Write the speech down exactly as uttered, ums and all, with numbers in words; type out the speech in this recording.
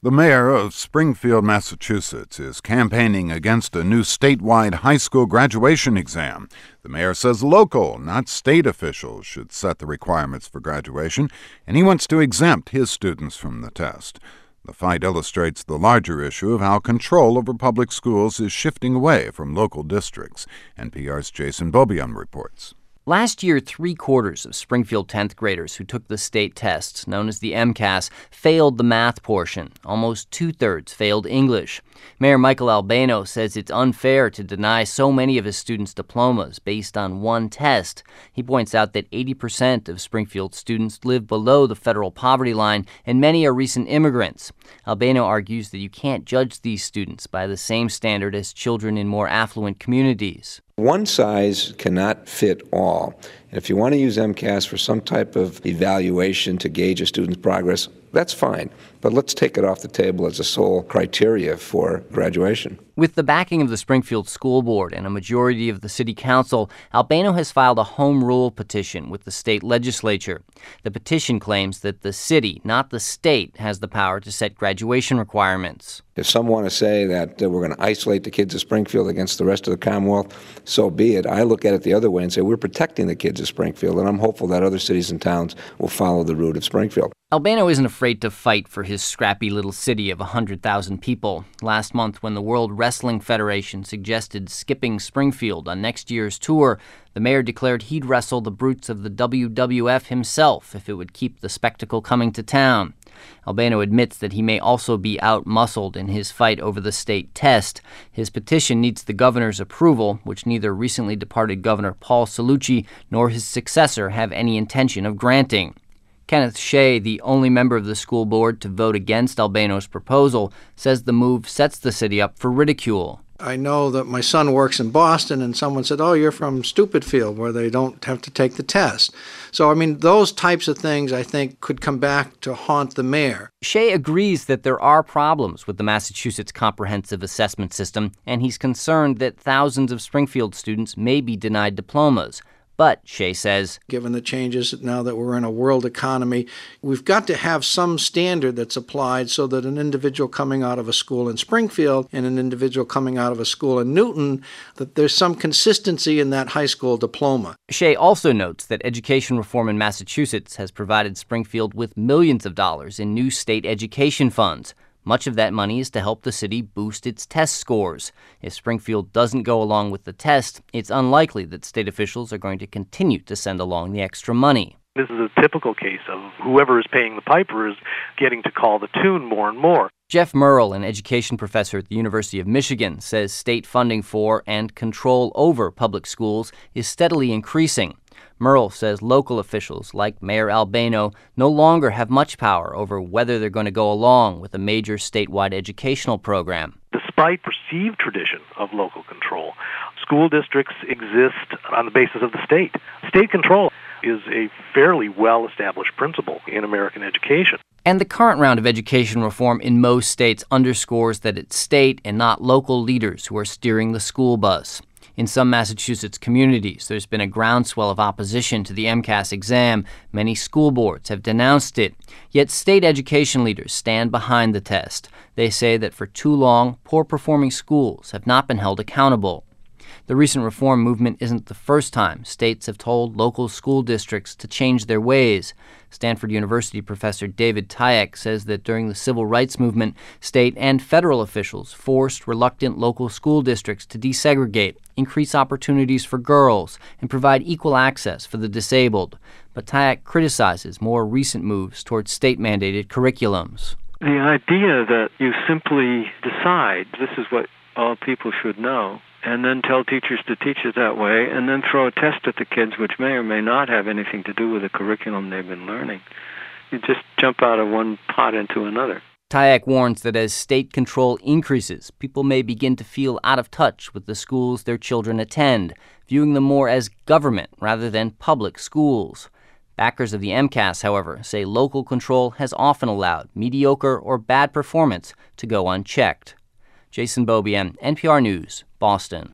The mayor of Springfield, Massachusetts, is campaigning against a new statewide high school graduation exam. The mayor says local, not state officials should set the requirements for graduation, and he wants to exempt his students from the test. The fight illustrates the larger issue of how control over public schools is shifting away from local districts. N P R's Jason Beaubien reports. Last year, three-quarters of Springfield tenth graders who took the state test, known as the MCAS, failed the math portion. Almost two-thirds failed English. Mayor Michael Albano says it's unfair to deny so many of his students diplomas based on one test. He points out that eighty percent of Springfield students live below the federal poverty line, and many are recent immigrants. Albano argues that you can't judge these students by the same standard as children in more affluent communities. One size cannot fit all. And if you want to use MCAS for some type of evaluation to gauge a student's progress, that's fine. But let's take it off the table as a sole criteria for graduation. With the backing of the Springfield School Board and a majority of the City Council, Albano has filed a home rule petition with the state legislature. The petition claims that the city, not the state, has the power to set graduation requirements. If some want to say that uh, we're going to isolate the kids of Springfield against the rest of the Commonwealth, so be it. I look at it the other way and say we're protecting the kids of Springfield, and I'm hopeful that other cities and towns will follow the route of Springfield. Albano isn't afraid to fight for his scrappy little city of one hundred thousand people. Last month, when the World Wrestling Federation suggested skipping Springfield on next year's tour, the mayor declared he'd wrestle the brutes of the W W F himself if it would keep the spectacle coming to town. Albano admits that he may also be out-muscled in his fight over the state test. His petition needs the governor's approval, which neither recently departed Governor Paul Cellucci nor his successor have any intention of granting. Kenneth Shea, the only member of the school board to vote against Albano's proposal, says the move sets the city up for ridicule. I know that my son works in Boston, and someone said, oh, you're from Stupidfield, where they don't have to take the test. So, I mean, those types of things, I think, could come back to haunt the mayor. Shea agrees that there are problems with the Massachusetts Comprehensive Assessment System, and he's concerned that thousands of Springfield students may be denied diplomas. But, Shea says, given the changes now that we're in a world economy, we've got to have some standard that's applied so that an individual coming out of a school in Springfield and an individual coming out of a school in Newton, that there's some consistency in that high school diploma. Shea also notes that education reform in Massachusetts has provided Springfield with millions of dollars in new state education funds. Much of that money is to help the city boost its test scores. If Springfield doesn't go along with the test, it's unlikely that state officials are going to continue to send along the extra money. This is a typical case of whoever is paying the piper is getting to call the tune more and more. Jeff Murrell, an education professor at the University of Michigan, says state funding for and control over public schools is steadily increasing. Murrell says local officials like Mayor Albano no longer have much power over whether they're going to go along with a major statewide educational program. Despite perceived tradition of local control, school districts exist on the basis of the state. State control is a fairly well-established principle in American education. And the current round of education reform in most states underscores that it's state and not local leaders who are steering the school bus. In some Massachusetts communities, there's been a groundswell of opposition to the MCAS exam. Many school boards have denounced it. Yet state education leaders stand behind the test. They say that for too long, poor-performing schools have not been held accountable. The recent reform movement isn't the first time states have told local school districts to change their ways. Stanford University professor David Tyack says that during the civil rights movement, state and federal officials forced reluctant local school districts to desegregate, increase opportunities for girls, and provide equal access for the disabled. But Tyack criticizes more recent moves towards state-mandated curriculums. The idea that you simply decide this is what all people should know, and then tell teachers to teach it that way, and then throw a test at the kids which may or may not have anything to do with the curriculum they've been learning. You just jump out of one pot into another. Tyack warns that as state control increases, people may begin to feel out of touch with the schools their children attend, viewing them more as government rather than public schools. Backers of the MCAS, however, say local control has often allowed mediocre or bad performance to go unchecked. Jason Beaubien, N P R News, Boston.